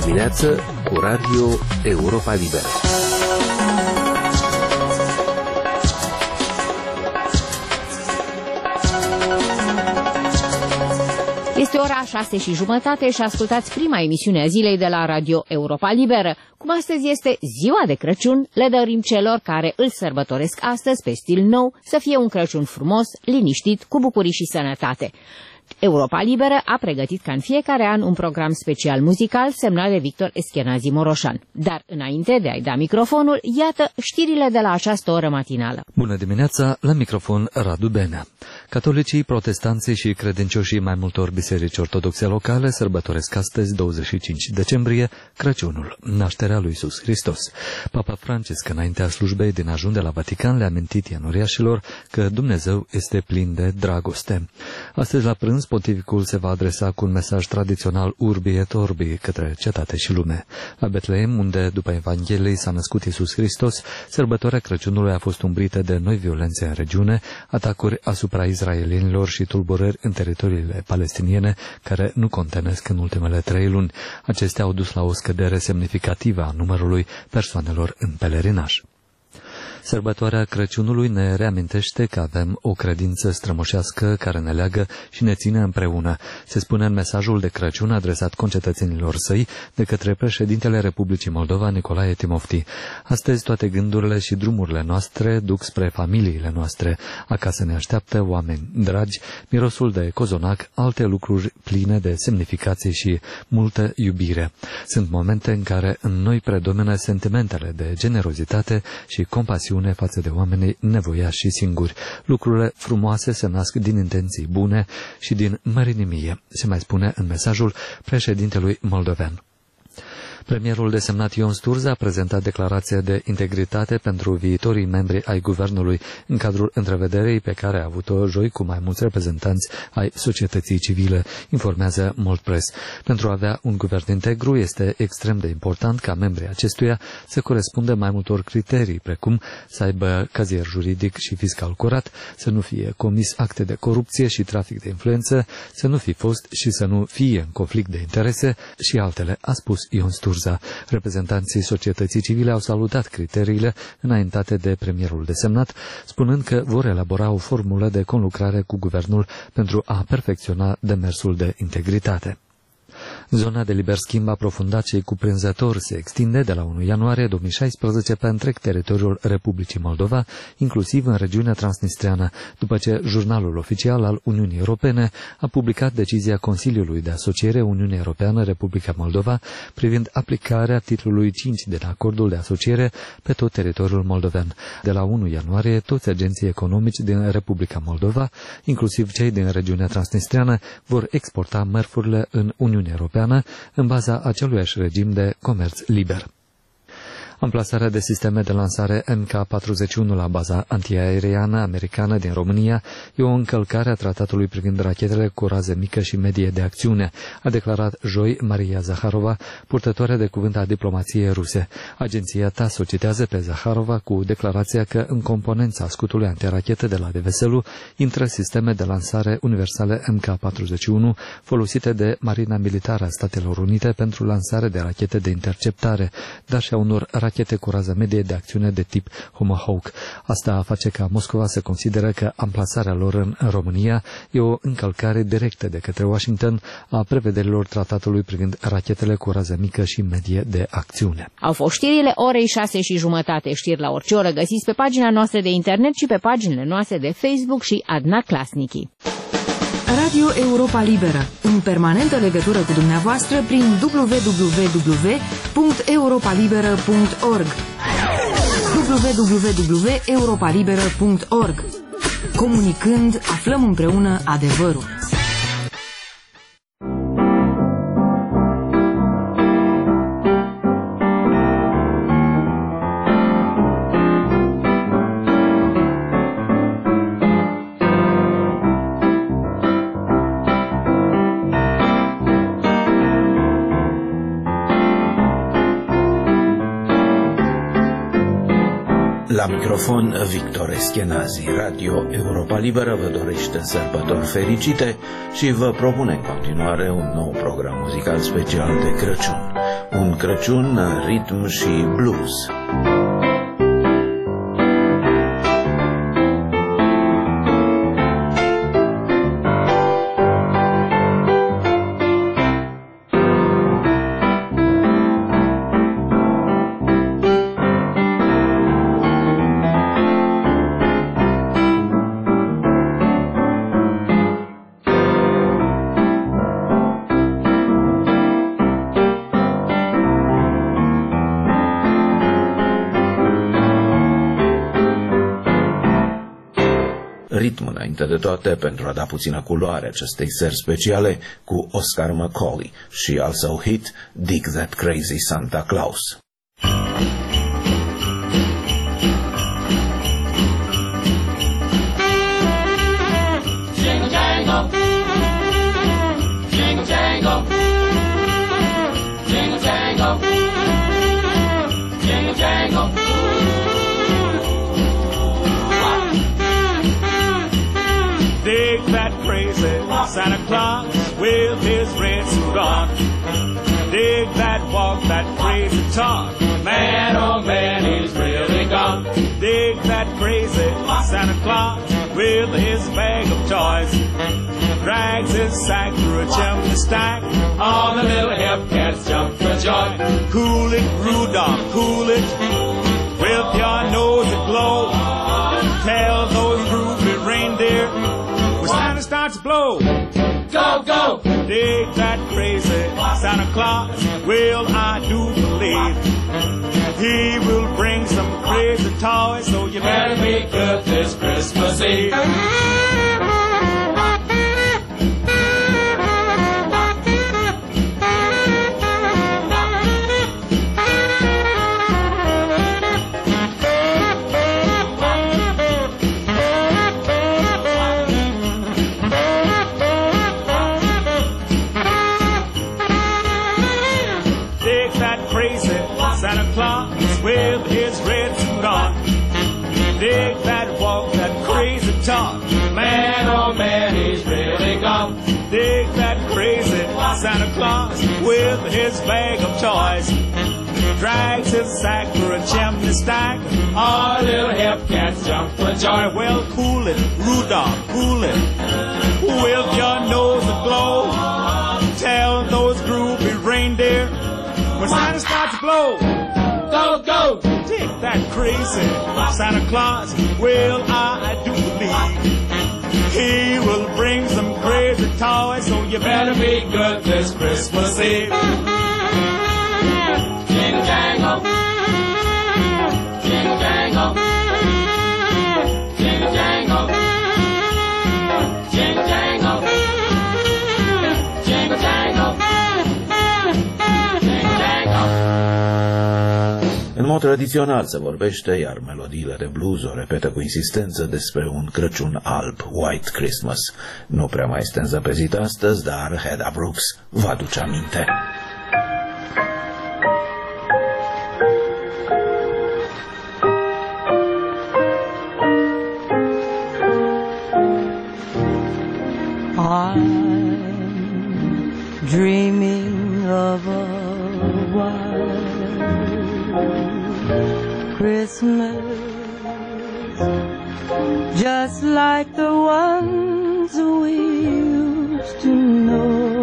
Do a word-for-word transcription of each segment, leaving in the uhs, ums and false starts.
dimineață cu Radio Europa Liberă. Este ora șase și jumătate și ascultați prima emisiune a zilei de la Radio Europa Liberă. Cum astăzi este ziua de Crăciun, le dorim celor care îl sărbătoresc astăzi pe stil nou să fie un Crăciun frumos, liniștit, cu bucurii și sănătate. Europa Liberă a pregătit ca în fiecare an un program special muzical semnat de Victor Eschenazi Moroșan. Dar înainte de a-i da microfonul, iată știrile de la această oră matinală. Bună dimineața, la microfon Radu Benea. Catolicii, protestanții și credincioșii mai multor biserici ortodoxe locale sărbătoresc astăzi, douăzeci și cinci decembrie, Crăciunul, nașterea lui Iisus Hristos. Papa Francisc, înaintea slujbei din ajun de la Vatican, le-a amintit ianuriașilor că Dumnezeu este plin de dragoste. Astăzi, la prânz, pontificul se va adresa cu un mesaj tradițional Urbi et Orbi către cetate și lume. La Betlehem, unde după Evanghelie s-a născut Iisus Hristos, sărbătoarea Crăciunului a fost umbrită de noi violențe în regiune, atacuri asupra izraelienilor și tulburări în teritoriile palestiniene, care nu contenesc în ultimele trei luni. Acestea au dus la o scădere semnificativă a numărului persoanelor în pelerinaj. Sărbătoarea Crăciunului ne reamintește că avem o credință strămoșească care ne leagă și ne ține împreună. Se spune în mesajul de Crăciun adresat concetățenilor săi de către președintele Republicii Moldova, Nicolae Timofti. Astăzi toate gândurile și drumurile noastre duc spre familiile noastre. Acasă ne așteaptă oameni dragi, mirosul de cozonac, alte lucruri pline de semnificații și multă iubire. Sunt momente în care în noi predomină sentimentele de generozitate și compasiune față de oamenii nevoiași și singuri. Lucrurile frumoase se nasc din intenții bune și din mărinimie, se mai spune în mesajul președintelui moldovean. Premierul desemnat Ion Sturza a prezentat declarația de integritate pentru viitorii membri ai guvernului în cadrul întrevederei pe care a avut-o joi cu mai mulți reprezentanți ai societății civile, informează Moldpress. Pentru a avea un guvern integru este extrem de important ca membrii acestuia să corespundă mai multor criterii, precum să aibă cazier juridic și fiscal curat, să nu fie comis acte de corupție și trafic de influență, să nu fi fost și să nu fie în conflict de interese și altele, a spus Ion Sturza. Reprezentanții societății civile au salutat criteriile înaintate de premierul desemnat, spunând că vor elabora o formulă de conlucrare cu guvernul pentru a perfecționa demersul de integritate. Zona de liber schimb aprofundat și cuprinzător se extinde de la unu ianuarie două mii șaisprezece pe întreg teritoriul Republicii Moldova, inclusiv în regiunea transnistreană, după ce jurnalul oficial al Uniunii Europene a publicat decizia Consiliului de Asociere Uniunea Europeană-Republica Moldova privind aplicarea titlului cinci din acordul de asociere pe tot teritoriul moldovean. De la unu ianuarie, toți agenții economici din Republica Moldova, inclusiv cei din regiunea transnistreană, vor exporta mărfurile în Uniunea Europeană în baza aceluiași regim de comerț liber. Amplasarea de sisteme de lansare M K patruzeci și unu la baza antiaeriană americană din România e o încălcare a tratatului privind rachetele cu rază mică și medie de acțiune, a declarat joi Maria Zaharova, purtătoare de cuvânt a diplomației ruse. Agenția T A S o citează pe Zaharova cu declarația că în componența scutului antirachetă de la Deveselu intră sisteme de lansare universale M K patruzeci și unu folosite de Marina Militară a Statelor Unite pentru lansare de rachete de interceptare, dar și a unor rachete cu rază medie de acțiune de tip Tomahawk. Asta face ca Moscova să consideră că amplasarea lor în România e o încălcare directă de către Washington a prevederilor tratatului privind rachetele cu rază mică și medie de acțiune. Au fost știrile orei șase și jumătate. Știri la orice oră găsiți pe pagina noastră de internet și pe paginile noastre de Facebook și Adna Klasnici. Radio Europa Liberă, în permanentă legătură cu dumneavoastră prin w w w punct europa liberă punct org w w w punct europa liberă punct org. Comunicând, aflăm împreună adevărul. La microfon Victor Eschenazi. Radio Europa Liberă vă dorește sărbători fericite și vă propune în continuare un nou program muzical special de Crăciun. un Crăciun, ritm și blues. Ritm înainte de toate, pentru a da puțină culoare acestei seri speciale, cu Oscar Macaulay și al său hit Dig That Crazy Santa Claus. Jingle jangle, jingle jangle, jingle jangle, jingle jangle. Dig that crazy Santa Claus with his red suit on. Dig that walk, that crazy talk. Man, oh man, he's really gone. Dig that crazy Santa Claus with his bag of toys. Drags his sack through a chimney stack. All the little hip cats jump for joy. Cool it, Rudolph, cool it. With your nose aglow. Tell those groovy reindeer Santa starts to blow. Go, go! Dig that crazy Santa Claus. Well, I do believe he will bring some crazy toys, so you better be good this Christmas Eve. Santa Claus with his red suit on. Dig that walk, that crazy talk. Man, oh man, he's really gone. Dig that crazy Santa Claus with his bag of toys. Drags his sack for a chimney stack. All little hip cats jump for joy. Well, cool it, Rudolph, cool it. With your nose aglow. Tell those groovy reindeer when Santa starts to blow. Go, go! Dig that crazy Santa Claus. Well, I do believe he will bring some crazy toys, so you better be good this Christmas Eve. Jingle jangle, jingle jangle, jingle jangle, jingle jangle, jingle jangle. În mod tradițional se vorbește, iar melodiile de blues o repetă cu insistență, despre un Crăciun alb, White Christmas. Nu prea mai este înzăpezit astăzi, dar Hedda Brooks vă aduce aminte. I'm dreaming of a white Christmas, just like the ones we used to know,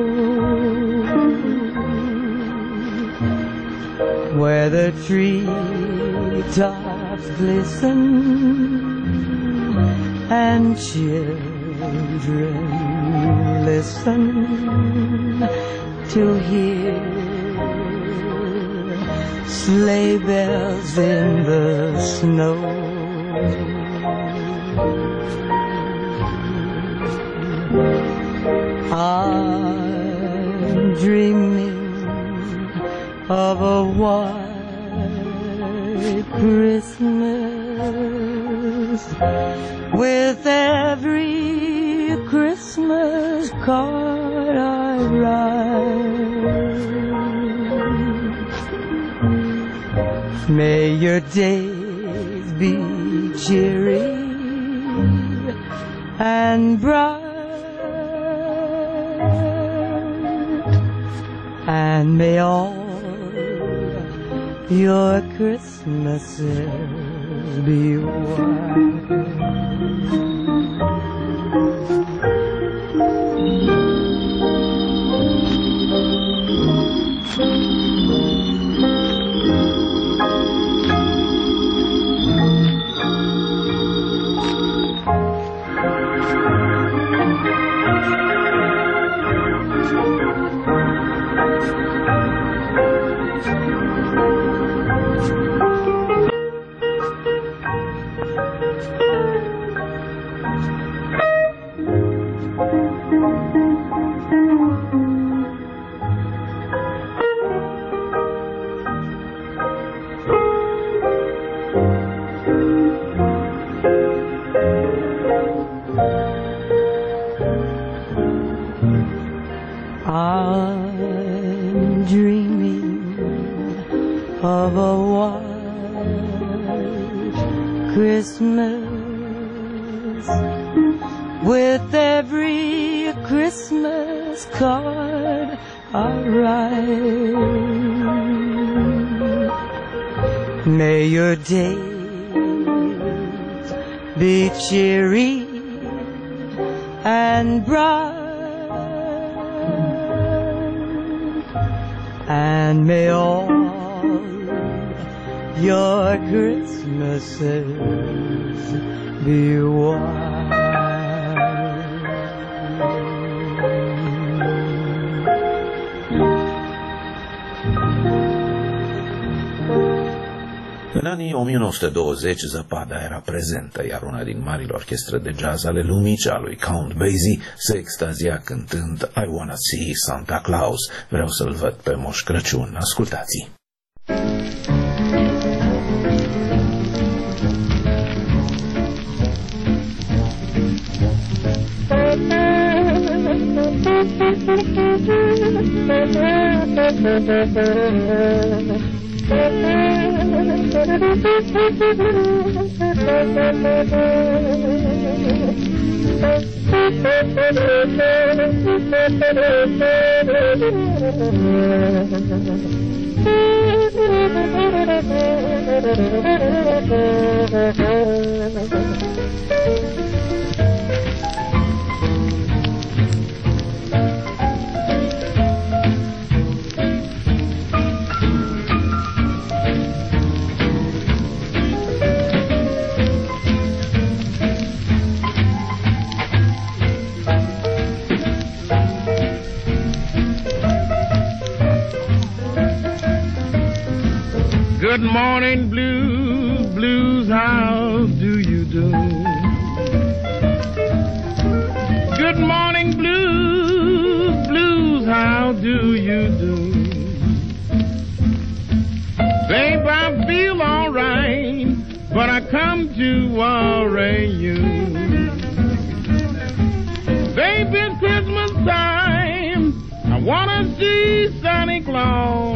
where the treetops glisten and children listen to hear sleigh bells in the snow. I'm dreaming of a white Christmas, with every Christmas card I write. May your days be cheery and bright, and may all your Christmases be white. I'm dreaming of a white Christmas with every Christmas card I write. May your days be cheery and bright, and may all your Christmases be white. În anii o mie nouă sute douăzeci, zăpada era prezentă, iar una din marile orchestre de jazz ale lumii, cea lui Count Basie, se extazia cântând I Wanna See Santa Claus, vreau să-l văd pe Moș Crăciun. Ascultați! Good morning, blues, blues, how do you do? Good morning, blues, blues, how do you do? Babe, I feel all right, but I come to worry you. Babe, it's Christmas time, I wanna see Santa Claus.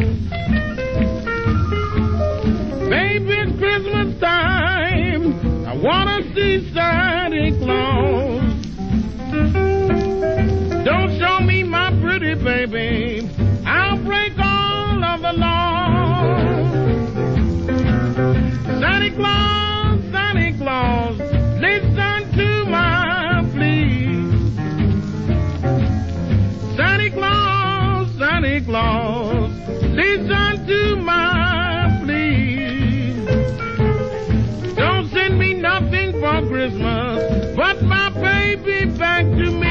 Baby, it's Christmas time, I wanna see Santa Claus. Don't show me my pretty baby, I'll break all of the laws. Santa Claus, Santa Claus, listen to my plea. Santa Claus, Santa Claus, listen to my for Christmas, but my baby back to me.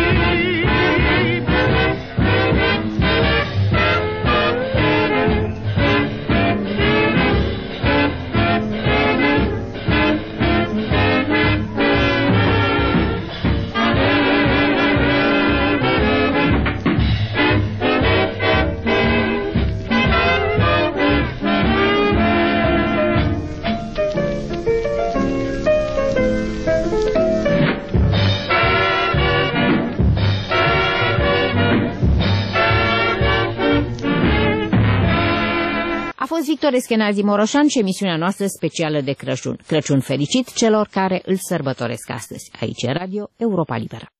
Victor Eschenazi Moroșan și emisiunea noastră specială de Crăciun. Crăciun fericit celor care îl sărbătoresc astăzi. Aici e Radio Europa Liberă.